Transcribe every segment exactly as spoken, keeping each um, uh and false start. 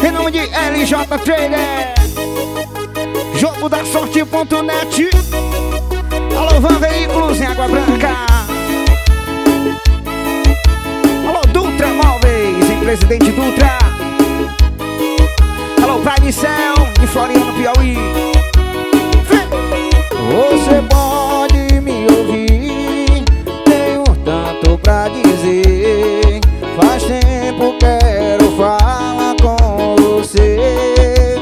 Em nome de L J Trader, jogo da sorte ponto net. Alô, Van Veículos em Água Branca. Alô, Dutra Móveis em Presidente Dutra. Alô, Pai de Céu em Floriano, Piauí. Vem. Você pode me ouvir, tenho tanto pra dizer. Faz tempo quero falar com você.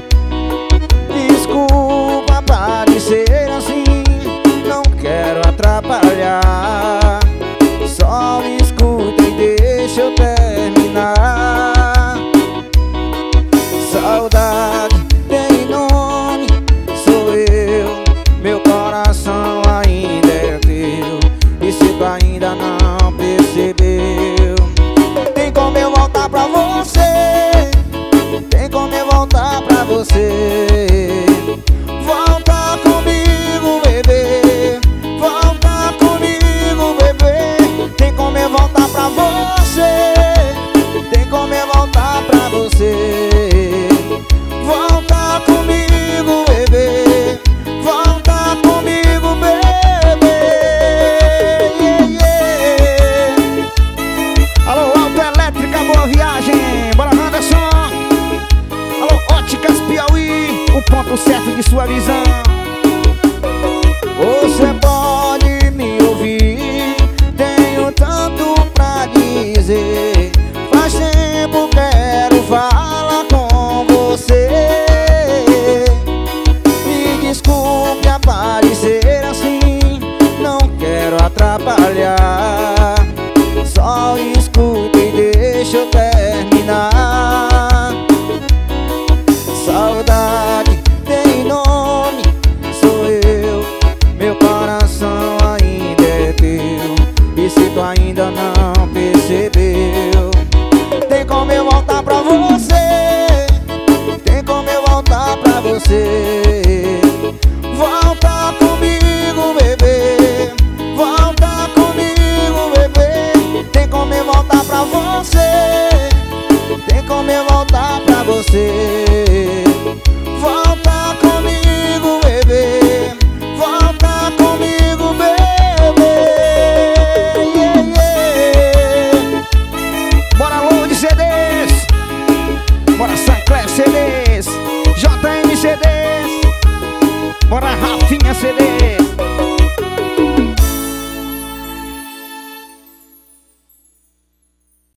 Desculpa parecer assim, não quero atrapalhar. Só me escuta e deixa eu terminar. Saudade tem nome, sou eu. Meu coração ainda é teu, e se tu ainda não percebeu, tem como eu voltar pra você. Tem como eu voltar pra você. Volta comigo, bebê. Volta comigo, bebê. Tem como eu voltar pra você. Tem como eu voltar pra você. Volta comigo, bebê. Volta comigo, bebê. Yeah, yeah. Alô, Autoelétrica, boa viagem. Bora, Anderson. Alô, Óticas Piauí, o ponto certo de sua visão. Você pode me ouvir, tenho tanto pra dizer. Faz tempo quero falar com você. Me desculpe aparecer assim, não quero atrapalhar. Só escuta e deixa eu terminar. Saudade tem nome, sou eu. Meu coração ainda é teu, e se tu ainda não percebeu, tem como eu voltar pra você. Tem como eu voltar pra você. Volta comigo, bebê. Volta comigo, bebê. Tem como eu voltar pra você. Tem como eu voltar pra você.